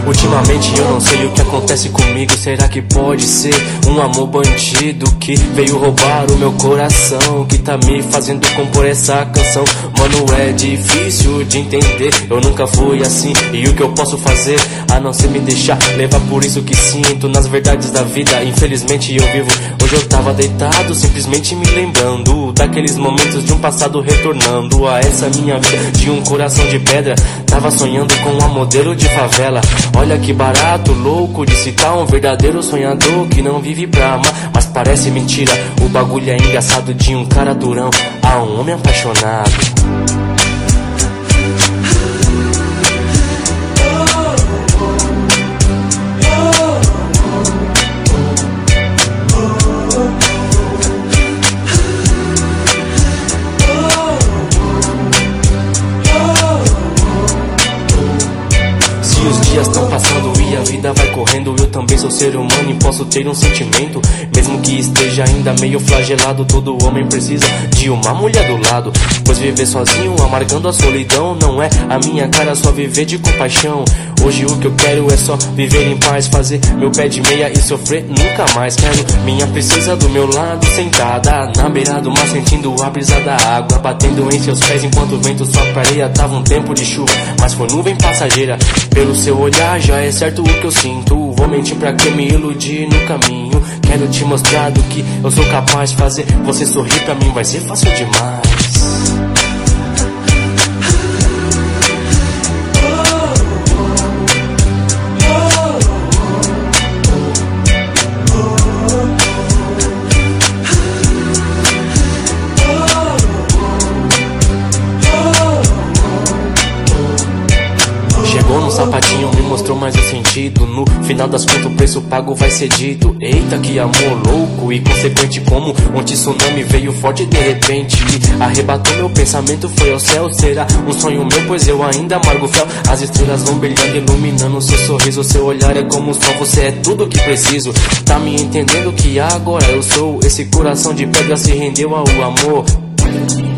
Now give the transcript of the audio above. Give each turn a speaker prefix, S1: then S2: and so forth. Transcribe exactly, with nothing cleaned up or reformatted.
S1: Ultimamente eu não sei o que acontece comigo. Será que pode ser um amor bandido que veio roubar o meu coração, que tá me fazendo compor essa canção? Mano, é difícil de entender, eu nunca fui assim. E o que eu posso fazer a não ser me deixar levar por isso que sinto nas verdades da vida? Infelizmente eu vivo. Hoje eu tava deitado, simplesmente me lembrando daqueles momentos de um passado retornando a essa minha vida de um coração de pedra. Tava sonhando com uma modelo de favela. Olha que barato, louco de citar um verdadeiro sonhador que não vive pra amar, mas parece mentira. O bagulho é engraçado de um cara durão a um homem apaixonado. Os dias estão passando e a vida vai correndo. Eu também sou ser humano e posso ter um sentimento, mesmo que esteja ainda meio flagelado. Todo homem precisa de uma mulher do lado, pois viver sozinho amargando a solidão não é a minha cara, só viver de compaixão. Hoje o que eu quero é só viver em paz, fazer meu pé de meia e sofrer nunca mais. Quero minha princesa do meu lado, sentada na beira do mar, sentindo a brisa da água batendo em seus pés enquanto o vento sopra areia. Tava um tempo de chuva, mas foi nuvem passageira. Pelo seu olhar já é certo o que eu sinto. Vou mentir pra que me iludir no caminho. Quero te mostrar do que eu sou capaz de fazer. Você sorrir pra mim vai ser fácil demais. Chegou no sapatinho, me mostrou mais o sentido. No final das contas o preço pago vai ser dito. Eita, que amor louco e consequente, como um tsunami veio forte de repente e arrebatou meu pensamento, foi ao céu. Será um sonho meu, pois eu ainda amargo o fel. As estrelas vão brilhando, iluminando seu sorriso. Seu olhar é como o sol, você é tudo que preciso. Tá me entendendo que agora eu sou esse coração de pedra, se rendeu ao amor.